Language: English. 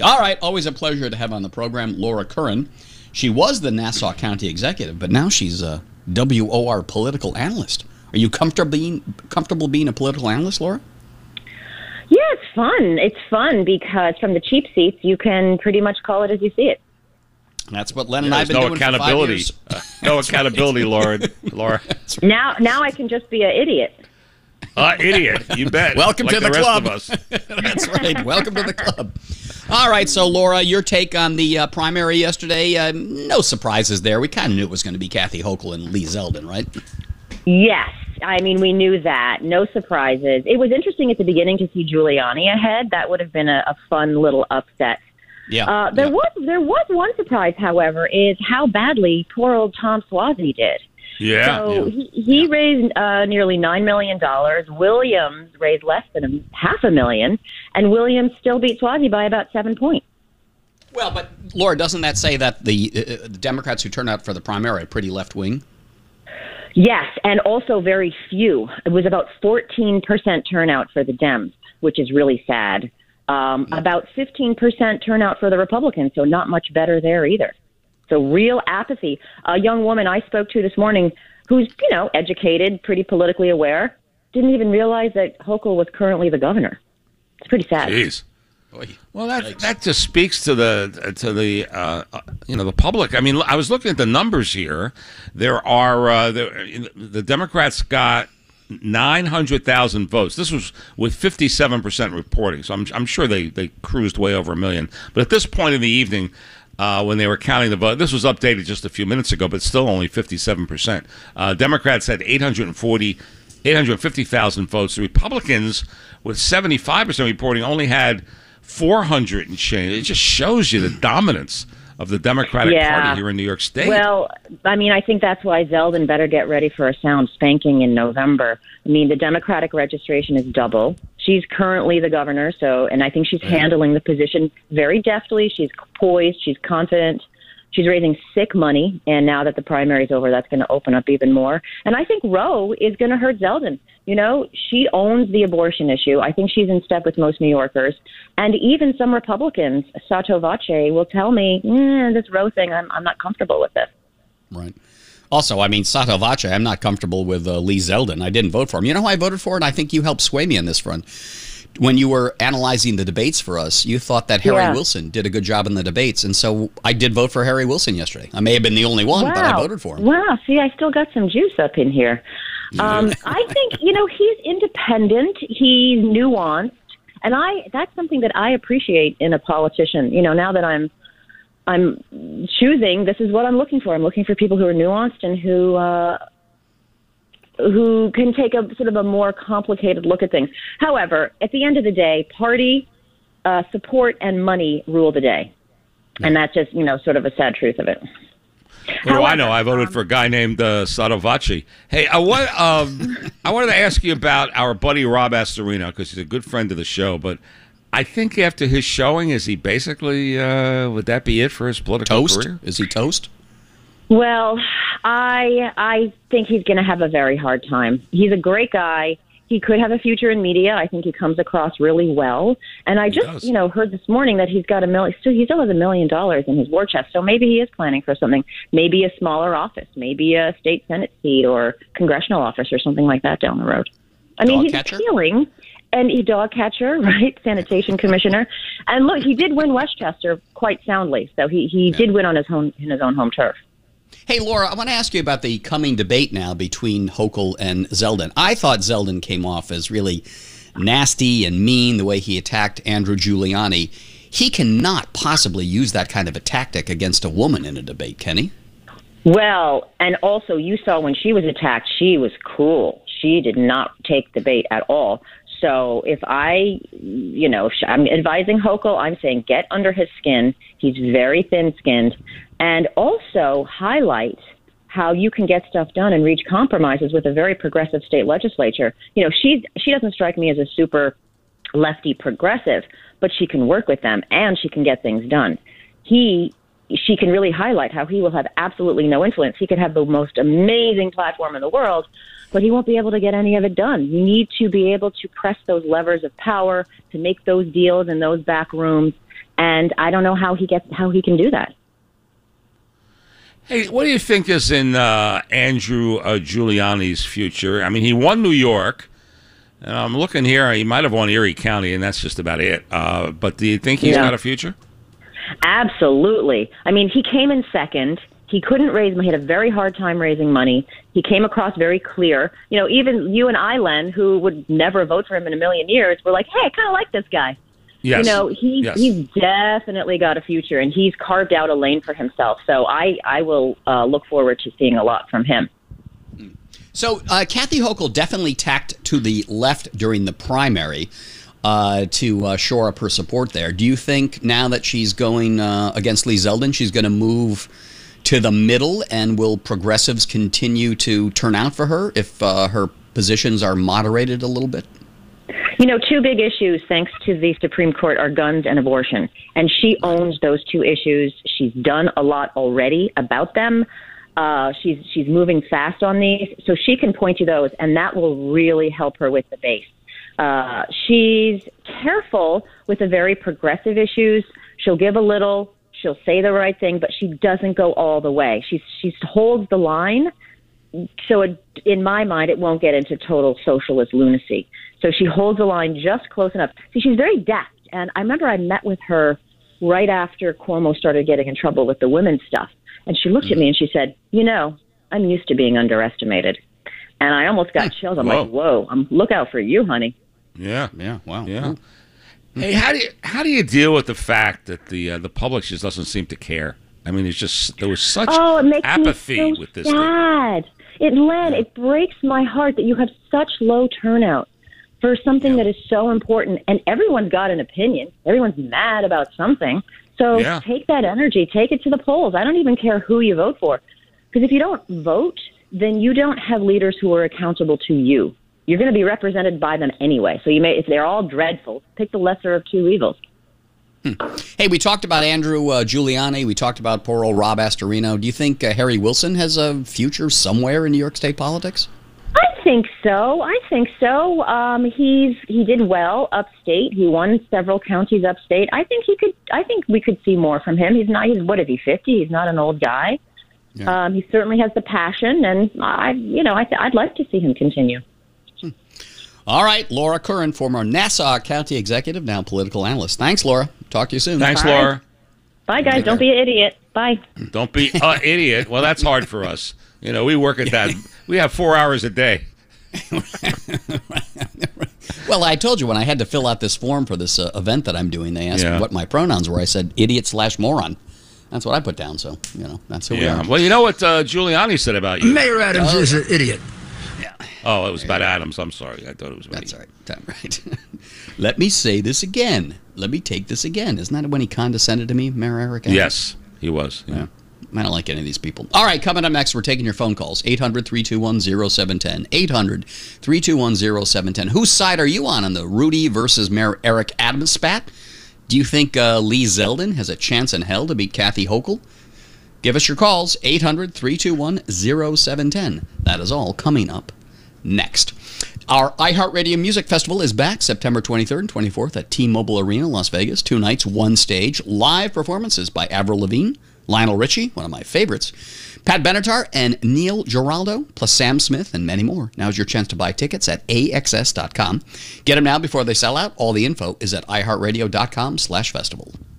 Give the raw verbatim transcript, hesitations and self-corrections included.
All right, always a pleasure to have on the program Laura Curran. She was the Nassau County executive, but now she's a W O R political analyst. Are you comfortable being, comfortable being a political analyst, Laura? Yeah, it's fun. It's fun because from the cheap seats, you can pretty much call it as you see it. That's what Len and yeah, I have been no doing accountability. for five years. Uh, no accountability, Laura. Laura. Right. Now, now I can just be an idiot. Uh, idiot, you bet. Welcome like to the, the club. Rest of us. That's right. Welcome to the club. All right, so Laura, your take on the uh, primary yesterday. Uh, no surprises there. We kind of knew it was going to be Kathy Hochul and Lee Zeldin, right? Yes. I mean, we knew that. No surprises. It was interesting at the beginning to see Giuliani ahead. That would have been a, a fun little upset. Yeah. Uh, there yeah. was there was one surprise, however, is how badly poor old Tom Suozzi did. Yeah. So yeah. he, he yeah. raised uh, nearly nine million dollars. Williams raised less than a, half a million, and Williams still beat Suozzi by about seven points. Well, but Laura, doesn't that say that the, uh, the Democrats who turned out for the primary are pretty left-wing? Yes, and also very few. It was about fourteen percent turnout for the Dems, which is really sad. Um, yeah. About fifteen percent turnout for the Republicans, so not much better there either. So real apathy. A young woman I spoke to this morning who's, you know, educated, pretty politically aware, didn't even realize that Hochul was currently the governor. It's pretty sad. Jeez. Well, that that just speaks to the to the uh, you know the public. I mean, I was looking at the numbers here. There are uh, the, the Democrats got nine hundred thousand votes. This was with fifty-seven percent reporting, so I'm I'm sure they they cruised way over a million. But at this point in the evening, uh, when they were counting the vote, this was updated just a few minutes ago, but still only fifty-seven percent. Uh, Democrats had eight hundred forty, eight hundred fifty thousand votes. The Republicans, with seventy-five percent reporting, only had four hundred and change. It just shows you the dominance of the Democratic yeah. Party here in New York State. Well, I mean, I think that's why Zeldin better get ready for a sound spanking in November. I mean, the Democratic registration is double. She's currently the governor, so, and I think she's yeah. handling the position very deftly. She's poised. She's confident. She's raising sick money, and now that the primary's over, that's going to open up even more. And I think Roe is going to hurt Zeldin. You know, she owns the abortion issue. I think she's in step with most New Yorkers. And even some Republicans, Sotto Voce, will tell me, eh, this Roe thing, I'm, I'm not comfortable with this. Right. Also, I mean, Sotto Voce, I'm not comfortable with uh, Lee Zeldin. I didn't vote for him. You know who I voted for? And I think you helped sway me on this front. When you were analyzing the debates for us, you thought that Harry yeah. Wilson did a good job in the debates. And so I did vote for Harry Wilson yesterday. I may have been the only one, wow. but I voted for him. Wow. See, I still got some juice up in here. Um, I think, you know, he's independent. He's nuanced. And I that's something that I appreciate in a politician. You know, now that I'm I'm choosing, this is what I'm looking for. I'm looking for people who are nuanced and who uh, who can take a sort of a more complicated look at things. However, at the end of the day, party uh, support and money rule the day. And that's just, you know, sort of a sad truth of it. Well, I know. I voted um, for a guy named uh, Sotto Voce. Hey, I, want, um, I wanted to ask you about our buddy Rob Astorino, because he's a good friend of the show. But I think after his showing, is he basically, uh, would that be it for his political toast? career? Is he toast? Well, I I think he's going to have a very hard time. He's a great guy. He could have a future in media. I think he comes across really well. And I just, you know, heard this morning that he's got a million, so he still has a million dollars in his war chest. So maybe he is planning for something, maybe a smaller office, maybe a state Senate seat or congressional office or something like that down the road. I mean, dog he's catcher? appealing. And he dog catcher, right? Sanitation commissioner. And look, he did win Westchester quite soundly. So he, he yeah. did win on his home, in his own home turf. Hey, Laura, I want to ask you about the coming debate now between Hochul and Zeldin. I thought Zeldin came off as really nasty and mean the way he attacked Andrew Giuliani. He cannot possibly use that kind of a tactic against a woman in a debate, can he? Well, and also you saw when she was attacked, she was cool. She did not take the bait at all. So if I, you know, I'm advising Hochul, I'm saying get under his skin. He's very thin-skinned. And also highlight how you can get stuff done and reach compromises with a very progressive state legislature. You know, she she doesn't strike me as a super lefty progressive, but she can work with them and she can get things done. He, she can really highlight how he will have absolutely no influence. He could have the most amazing platform in the world, but he won't be able to get any of it done. You need to be able to press those levers of power, to make those deals in those back rooms. and I don't know how he gets how he can do that. Hey, what do you think is in uh, Andrew uh, Giuliani's future? I mean, he won New York. And I'm looking here. He might have won Erie County, and that's just about it. Uh, but do you think he's Yeah. got a future? Absolutely. I mean, he came in second. He couldn't raise money. He had a very hard time raising money. He came across very clear. You know, even you and I, Len, who would never vote for him in a million years, were like, hey, I kind of like this guy. Yes. You know, he, Yes. he's definitely got a future, and he's carved out a lane for himself. So I, I will uh, look forward to seeing a lot from him. So uh, Kathy Hochul definitely tacked to the left during the primary uh, to uh, shore up her support there. Do you think now that she's going uh, against Lee Zeldin, she's going to move to the middle, and will progressives continue to turn out for her if uh, her positions are moderated a little bit? You know, two big issues, thanks to the Supreme Court, are guns and abortion. And she owns those two issues. She's done a lot already about them. Uh, she's she's moving fast on these, so she can point to those, and that will really help her with the base. Uh, she's careful with the very progressive issues. She'll give a little, she'll say the right thing, but she doesn't go all the way. She she holds the line, so it, in my mind, it won't get into total socialist lunacy. So she holds the line just close enough. See, she's very deft, and I remember I met with her right after Cuomo started getting in trouble with the women's stuff. And she looked at me and she said, you know, I'm used to being underestimated. And I almost got chills. I'm Whoa. like, whoa, I'm, look out for you, honey. Yeah. Yeah, wow. Yeah. Hey, how do you how do you deal with the fact that the uh, the public just doesn't seem to care? I mean, it's just there was such Oh, it makes apathy me so with this thing. sad. It, Len, it breaks my heart that you have such low turnout for something Yeah. that is so important. And everyone's got an opinion. Everyone's mad about something. So Yeah. take that energy, take it to the polls. I don't even care who you vote for. Because if you don't vote, then you don't have leaders who are accountable to you. You're going to be represented by them anyway. So you may, if they're all dreadful, pick the lesser of two evils. Hey, we talked about Andrew uh, Giuliani. We talked about poor old Rob Astorino. Do you think uh, Harry Wilson has a future somewhere in New York State politics? I think so. I think so. Um, he's he did well upstate. He won several counties upstate. I think he could. I think we could see more from him. He's not. He's what is he? fifty. He's not an old guy. Yeah. Um, he certainly has the passion, and I, you know, I th- I'd like to see him continue. All right, Laura Curran, former Nassau County executive, now political analyst. Thanks, Laura. Talk to you soon. Thanks, Bye. Laura. Bye, guys. Don't be an idiot. Bye. Don't be an idiot. Well, that's hard for us. You know, we work at that. We have four hours a day. Well, I told you when I had to fill out this form for this uh, event that I'm doing, they asked Yeah. me what my pronouns were. I said idiot slash moron. That's what I put down. So, you know, that's who Yeah. we are. Well, you know what uh, Giuliani said about you? Mayor Adams is an idiot. Oh, it was about Adams. I'm sorry. I thought it was about That's you. all right. Time right. Let me say this again. Let me take this again. Isn't that when he condescended to me, Mayor Eric Adams? Yes, he was. Yeah. Yeah. I don't like any of these people. All right, coming up next, we're taking your phone calls. eight hundred, three two one, zero seven one zero. eight hundred, three two one, zero seven one zero. Whose side are you on on the Rudy versus Mayor Eric Adams spat? Do you think uh, Lee Zeldin has a chance in hell to beat Kathy Hochul? Give us your calls, eight hundred, three two one, zero seven one zero. That is all coming up next. Our iHeartRadio Music Festival is back September twenty-third and twenty-fourth at T-Mobile Arena, Las Vegas. Two nights, one stage. Live performances by Avril Lavigne, Lionel Richie, one of my favorites, Pat Benatar, and Neil Giraldo, plus Sam Smith and many more. Now's your chance to buy tickets at A X S dot com. Get them now before they sell out. All the info is at iHeartRadio dot com slash festival.